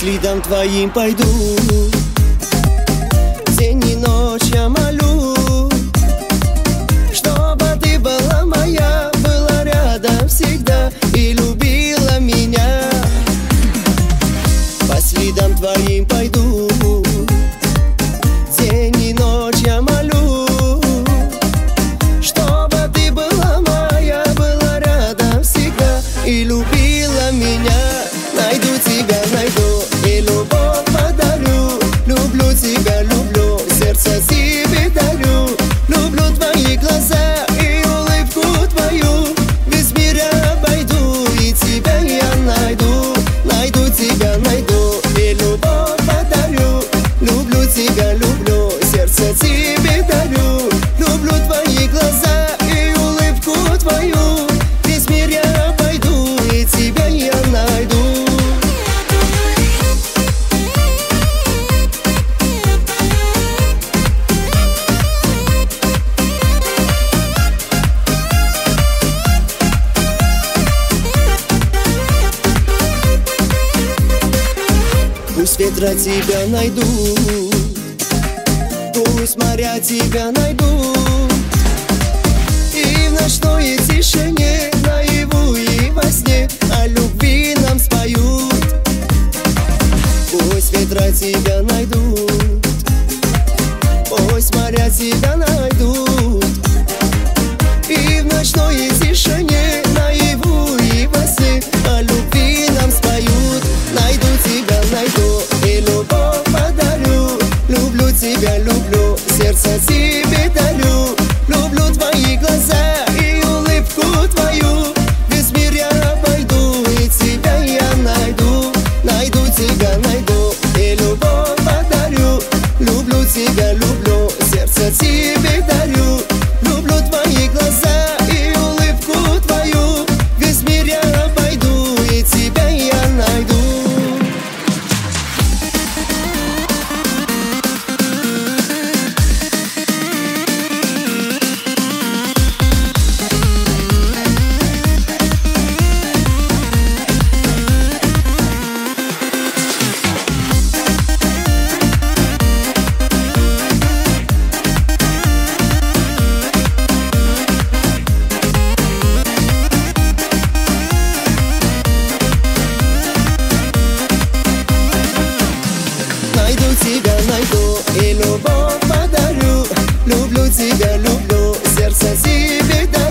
следам твоим пойду. День и ночь я молю, чтобы ты была моя, была рядом всегда и любила меня. По следам твоим пойду. День и ночь я молю, чтобы ты была моя, была рядом всегда и любила меня. Найду тебя, найду и любовь подарю. Люблю тебя, люблю, сердце тебе дарю. Люблю твои глаза и улыбку твою. Весь мир я обойду и тебя я найду. Найду тебя, найду и любовь подарю. Люблю тебя, люблю, сердце тебе дарю. Люблю твои глаза и улыбку твою. Весь мир я обойду и тебя я найду. Пусть ветра тебя найду, пусть моря тебя найду, и в ночной тишине, наяву и во сне о любви нам споют. Пусть ветра тебя найдут, пусть моря тебя найдут, и в ночной тишине, наяву и во сне о любви нам споют. Найду тебя, найду и любовь подарю. Люблю тебя, люблю, сердце тебе дарю. Люблю твои глаза и улыбку твою. Весь мир я обойду и тебя я найду. Найду тебя, найду и любовь подарю. Люблю тебя, люблю, сердце тебе дарю. Люблю твои глаза и улыбку твою. Весь мир я обойду и тебя я найду. Найду тебя, найду и любовь подарю. Люблю тебя, люблю, сердце тебе дарю.